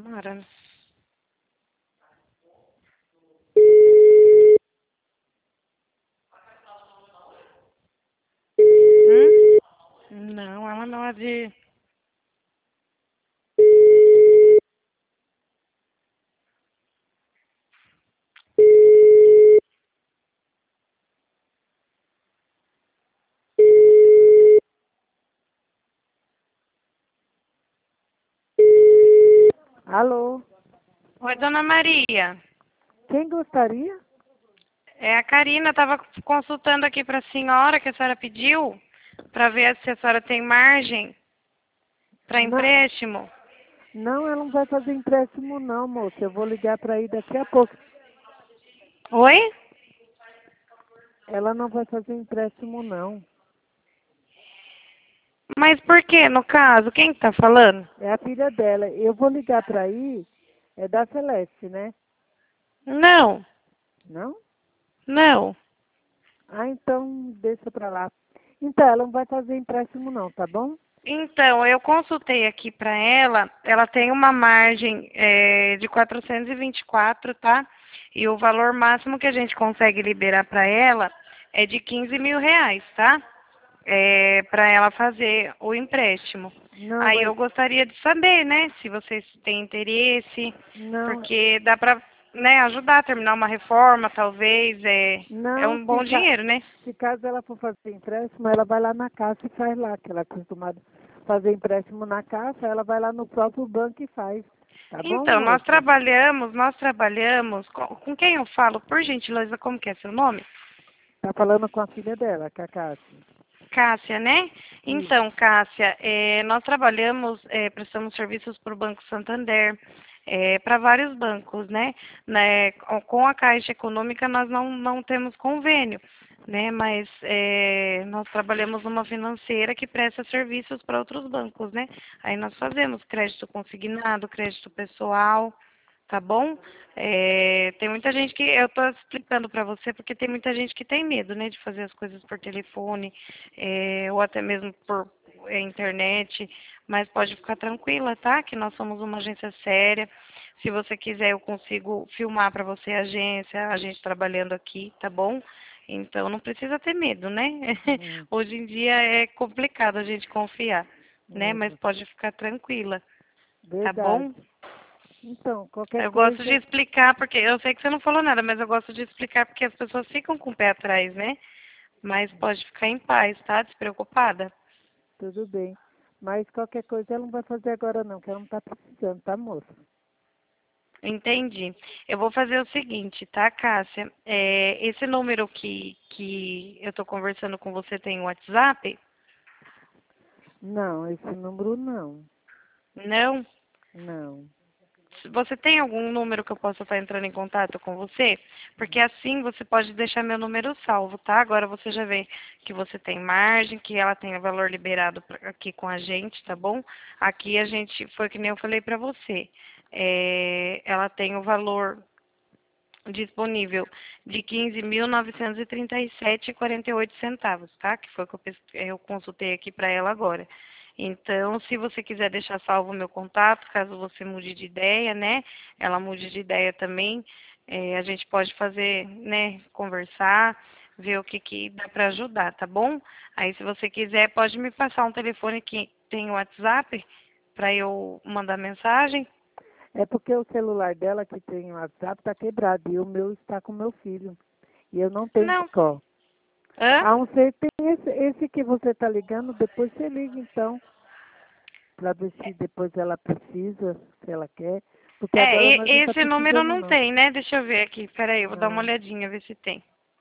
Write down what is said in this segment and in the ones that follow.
Tomara, né? Não, ela não é de... Alô? Oi, dona Maria. Quem gostaria? É a Karina, estava consultando aqui para a senhora que a senhora pediu para ver se a senhora tem margem para Não, empréstimo. não, ela não vai fazer empréstimo não, moça. Eu vou ligar para aí daqui a pouco. Oi? Ela não vai fazer empréstimo não. Mas por que, no caso? Quem está falando? É a filha dela. Eu vou ligar para aí, é da Celeste, né? Não, Não? não. Ah, então deixa para lá. Então, ela não vai fazer empréstimo não, tá bom? Então, eu consultei aqui para ela tem uma margem de 424, tá? E o valor máximo que a gente consegue liberar para ela é de 15 mil reais, tá? Para ela fazer o empréstimo. Não, Aí vai. eu gostaria de saber, né, se vocês têm interesse, Não, porque dá para, né, ajudar a terminar uma reforma, talvez, é não, um bom dinheiro, né? se caso ela for fazer empréstimo, ela vai lá na caixa e faz lá, que ela é acostumada a fazer empréstimo na caixa, ela vai lá no próprio banco e faz. Tá bom, Então, moça? nós trabalhamos, com quem eu falo, por gentileza, como que é seu nome? Tá falando com a filha dela, com a Cássia. Cássia, né? Isso. Então, Cássia, nós trabalhamos, prestamos serviços para o Banco Santander, para vários bancos, né? Com a Caixa Econômica nós não temos convênio, né? Mas nós trabalhamos numa financeira que presta serviços para outros bancos, né? Aí nós fazemos crédito consignado, crédito pessoal, tá bom? Tem muita gente que eu estou explicando para você porque tem muita gente que tem medo, né, de fazer as coisas por telefone, ou até mesmo por internet, mas pode ficar tranquila, tá? Que nós somos uma agência séria. Se você quiser, eu consigo filmar para você a gente trabalhando aqui, tá bom? Então não precisa ter medo, né? Hum, Hoje em dia é complicado a gente confiar, né? Mas uhum. pode ficar tranquila, tá Verdade. bom? Então, qualquer Eu gosto de coisa, explicar, porque eu sei que você não falou nada, mas eu gosto de explicar porque as pessoas ficam com o pé atrás, né? Mas pode ficar em paz, tá? Despreocupada. tudo bem. Mas qualquer coisa ela não vai fazer agora não, que ela não tá precisando, tá, moça? Entendi. Eu vou fazer o seguinte, tá, Cássia? Esse número que eu tô conversando com você tem WhatsApp? Não, esse número não. Não? Não. Você tem algum número que eu possa estar entrando em contato com você? Porque assim você pode deixar meu número salvo, tá? Agora você já vê que você tem margem, que ela tem o valor liberado aqui com a gente, tá bom? Aqui a gente, foi que nem eu falei pra você, ela tem o valor disponível de 15.937,48 centavos, tá? Que foi o que eu consultei aqui para ela agora. Então, se você quiser deixar salvo o meu contato, caso você mude de ideia, né? Ela mude de ideia também, a gente pode fazer, né? Conversar, ver o que dá para ajudar, tá bom? Aí, se você quiser, pode me passar um telefone que tem o WhatsApp para eu mandar mensagem. É porque o celular dela que tem o WhatsApp tá quebrado e o meu está com meu filho. E eu não tenho Não. só. Hã? A não ser tem esse que você tá ligando, depois você liga então, para ver se depois ela precisa, se ela quer. Porque agora nós não tá Esse número precisando não não. tem, né? Deixa eu ver aqui. Peraí, eu vou dar uma Não. olhadinha, ver se tem.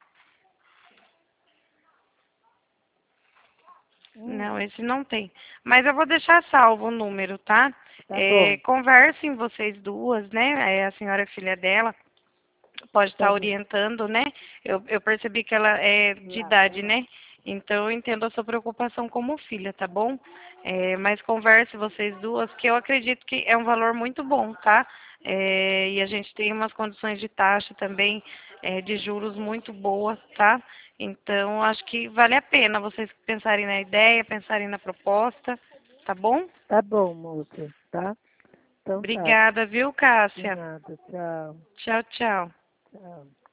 Não, esse não tem. Mas eu vou deixar salvo o número, tá? Tá bom, Conversem vocês duas, né? A senhora é filha dela, pode tá estar bom. orientando, né? Eu percebi que ela é de idade, né? Então eu entendo a sua preocupação como filha, tá bom? Mas converse vocês duas, que eu acredito que é um valor muito bom, tá? E a gente tem umas condições de taxa também, de juros muito boas, tá? Então acho que vale a pena vocês pensarem na ideia, pensarem na proposta, tá bom? Tá bom, moça, tá? Então tá. Obrigada, viu, De Cássia? nada. Tchau. Tchau, tchau. Tchau.